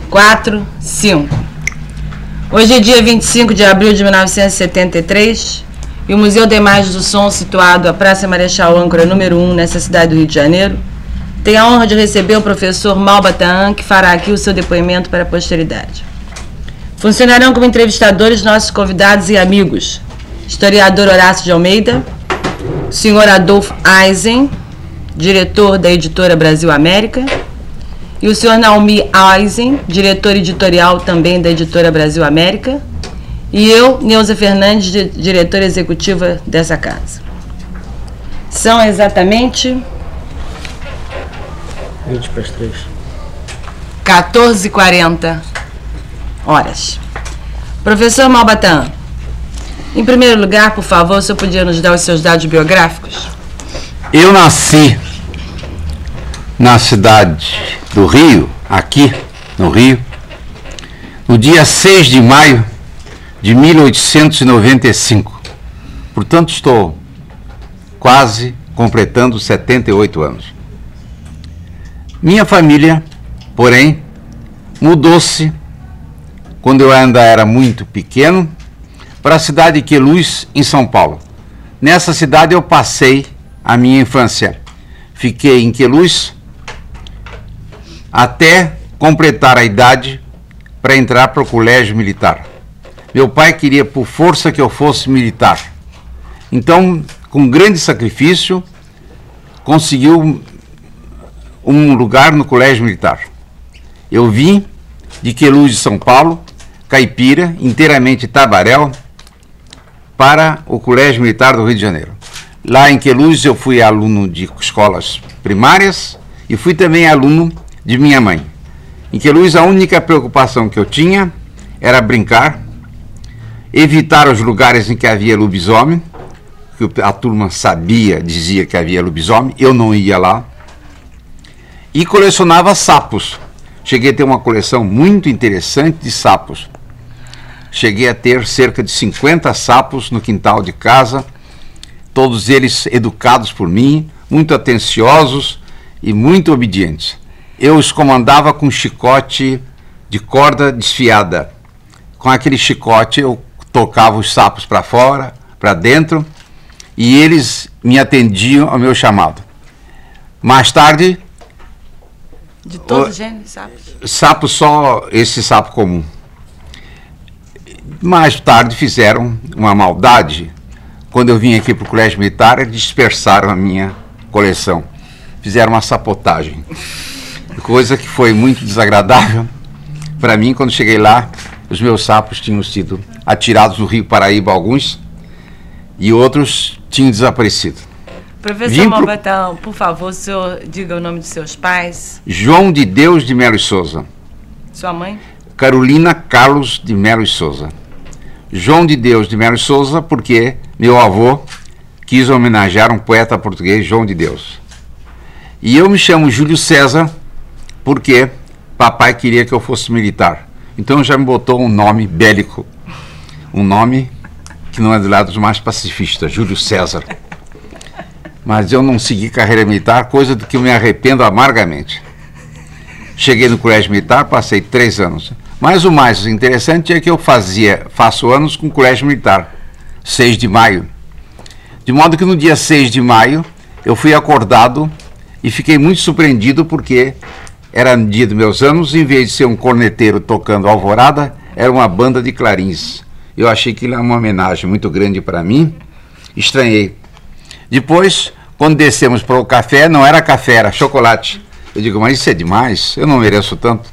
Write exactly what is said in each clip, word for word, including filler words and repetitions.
quatro, cinco. Hoje é dia vinte e cinco de abril de mil novecentos e setenta e três e o Museu da Imagem do Som, situado à Praça Marechal Âncora número um, nessa cidade do Rio de Janeiro, tem a honra de receber o professor Malba Tahan, que fará aqui o seu depoimento para a posteridade. Funcionarão como entrevistadores nossos convidados e amigos: historiador Horácio de Almeida, o senhor Adolfo Eisen, diretor da editora Brasil América, e o senhor Naomi Eisen, diretor editorial também da editora Brasil América, e eu, Neuza Fernandes, diretora executiva dessa casa. São exatamente vinte para as três. quatorze e quarenta horas. Professor Malba Tahan, em primeiro lugar, por favor, o senhor podia nos dar os seus dados biográficos? Eu nasci na cidade do Rio, aqui no Rio, no dia seis de maio de mil oitocentos e noventa e cinco. Portanto, estou quase completando setenta e oito anos. Minha família, porém, mudou-se quando eu ainda era muito pequeno para a cidade de Queluz, em São Paulo. Nessa cidade eu passei a minha infância. Fiquei em Queluz até completar a idade para entrar para o colégio militar. Meu pai queria por força que eu fosse militar. Então, com grande sacrifício, conseguiu um lugar no colégio militar. Eu vim de Queluz, de São Paulo, caipira, inteiramente tabaréu, para o colégio militar do Rio de Janeiro. Lá em Queluz eu fui aluno de escolas primárias e fui também aluno de minha mãe. Em Queluz a única preocupação que eu tinha era brincar, evitar os lugares em que havia lobisomem, que a turma sabia, dizia que havia lobisomem, eu não ia lá, e colecionava sapos. Cheguei a ter uma coleção muito interessante de sapos. Cheguei a ter cerca de cinquenta sapos no quintal de casa, todos eles educados por mim, muito atenciosos e muito obedientes. Eu os comandava com chicote de corda desfiada. Com aquele chicote eu tocava os sapos para fora, para dentro, e eles me atendiam ao meu chamado. Mais tarde... De todos os gêneros, sapos? Sapo só, esse sapo comum. Mais tarde fizeram uma maldade. Quando eu vim aqui para o colégio militar, eles dispersaram a minha coleção. Fizeram uma sapotagem. Coisa que foi muito desagradável para mim. Quando cheguei lá, os meus sapos tinham sido atirados no Rio Paraíba, alguns, e outros tinham desaparecido. Professor Malba Tahan, por favor, o senhor diga o nome de seus pais. João de Deus de Melo e Souza. Sua mãe? Carolina Carlos de Melo e Souza. João de Deus de Melo e Souza porque meu avô quis homenagear um poeta português, João de Deus. E eu me chamo Júlio César porque papai queria que eu fosse militar. Então já me botou um nome bélico, um nome que não é do lado dos mais pacifistas, Júlio César. Mas eu não segui carreira militar, coisa do que eu me arrependo amargamente. Cheguei no colégio militar, passei três anos. Mas o mais interessante é que eu fazia, faço anos com o colégio militar, seis de maio. De modo que no dia seis de maio eu fui acordado e fiquei muito surpreendido porque era no dia dos meus anos, em vez de ser um corneteiro tocando alvorada, era uma banda de clarins. Eu achei que era uma homenagem muito grande para mim, estranhei. Depois, quando descemos para o café, não era café, era chocolate. Eu digo, mas isso é demais, eu não mereço tanto.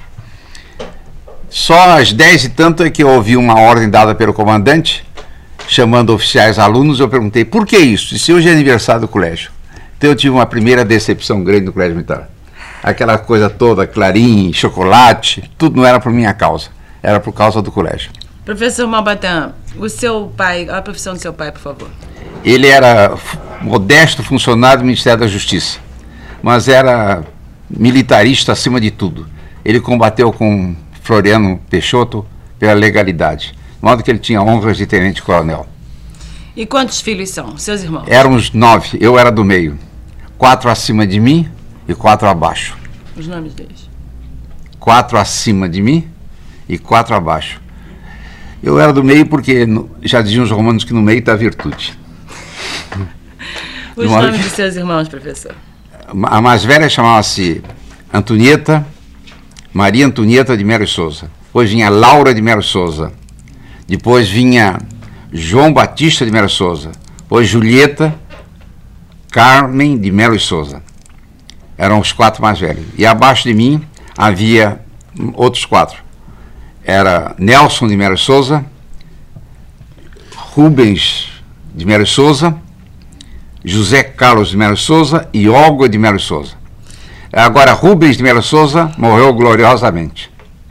Só às dez e tanto é que eu ouvi uma ordem dada pelo comandante, chamando oficiais alunos. Eu perguntei, por que isso? E se hoje é aniversário do colégio? Então eu tive uma primeira decepção grande no colégio militar. Aquela coisa toda, clarim, chocolate, tudo não era por minha causa, era por causa do colégio. Professor Malba Tahan, o seu pai, a profissão do seu pai, por favor. Ele era modesto funcionário do Ministério da Justiça, mas era militarista acima de tudo. Ele combateu com Floriano Peixoto pela legalidade, de modo que ele tinha honras de tenente-coronel. E quantos filhos são, seus irmãos? Éramos nove, eu era do meio. Quatro acima de mim e quatro abaixo. Os nomes deles? quatro acima de mim e quatro abaixo. Eu era do meio porque no, já diziam os romanos que no meio está a virtude. Os nomes de seus irmãos, professor? A mais velha chamava-se Antonieta, Maria Antonieta de Melo e Souza. Depois vinha Laura de Melo e Souza. Depois vinha João Batista de Melo e Souza. Depois Julieta Carmen de Melo e Souza. Eram os quatro mais velhos. E abaixo de mim havia outros quatro. Era Nelson de Melo e Souza, Rubens de Melo e Souza, José Carlos de Melo e Souza e Olga de Melo e Souza. Agora, Rubens de Melo e Souza morreu gloriosamente.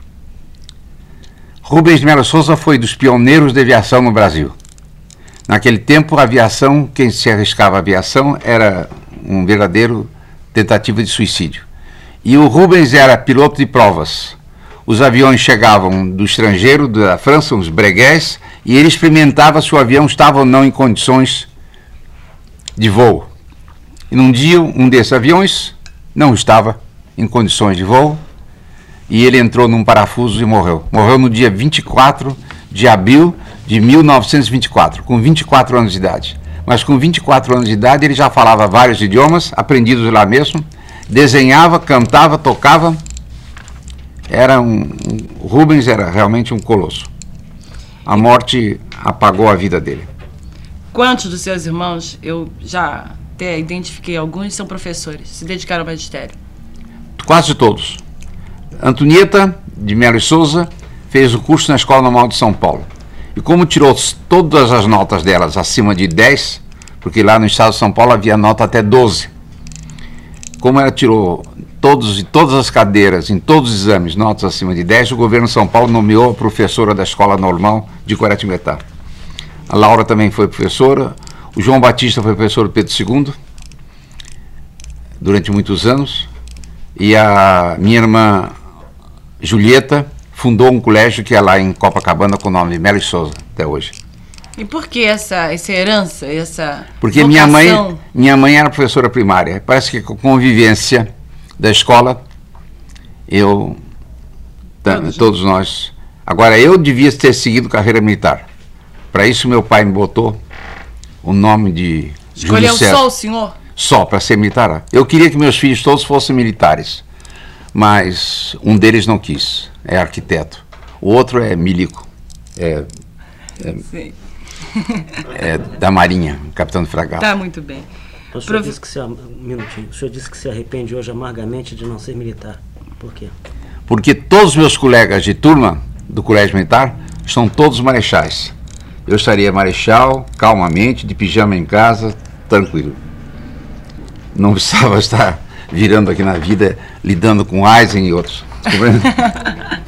Rubens de Melo e Souza foi dos pioneiros da aviação no Brasil. Naquele tempo, a aviação, quem se arriscava à aviação era um verdadeiro tentativa de suicídio. E o Rubens era piloto de provas. Os aviões chegavam do estrangeiro, da França, uns bregués, e ele experimentava se o avião estava ou não em condições de voo. E num dia, um desses aviões não estava em condições de voo, e ele entrou num parafuso e morreu. Morreu no dia vinte e quatro de abril de mil novecentos e vinte e quatro, com vinte e quatro anos de idade. Mas com vinte e quatro anos de idade ele já falava vários idiomas, aprendidos lá mesmo, desenhava, cantava, tocava. Era um, um, Rubens era realmente um colosso. A morte apagou a vida dele. Quantos dos seus irmãos, eu já até identifiquei alguns, são professores, se dedicaram ao magistério? Quase todos. Antonieta de Melo e Souza fez o curso na Escola Normal de São Paulo. E como tirou todas as notas delas acima de dez, porque lá no estado de São Paulo havia nota até doze, como ela tirou todos e todas as cadeiras, em todos os exames, notas acima de dez, o governo de São Paulo nomeou a professora da Escola Normal de Guaratinguetá. A Laura também foi professora, o João Batista foi professor do Pedro segundo, durante muitos anos, e a minha irmã Julieta fundou um colégio que é lá em Copacabana com o nome de Melo e Souza, até hoje. E por que essa, essa herança, essa Porque vocação? minha mãe, minha mãe era professora primária. Parece que com a convivência da escola, eu, todos, todos nós... Agora, eu devia ter seguido carreira militar. Para isso, meu pai me botou o nome de Escolheu só o senhor? Só, para ser militar. Eu queria que meus filhos todos fossem militares, mas um deles não quis, é arquiteto. O outro é milico, é, é, Sim. é da Marinha, capitão de fragata. Tá, muito bem. O senhor, Prof... disse que se, um minutinho. O senhor disse que se arrepende hoje amargamente de não ser militar. Por quê? Porque todos os meus colegas de turma do colégio militar são todos marechais. Eu estaria marechal, calmamente, de pijama em casa, tranquilo. Não precisava estar virando aqui na vida, lidando com Eisen e outros.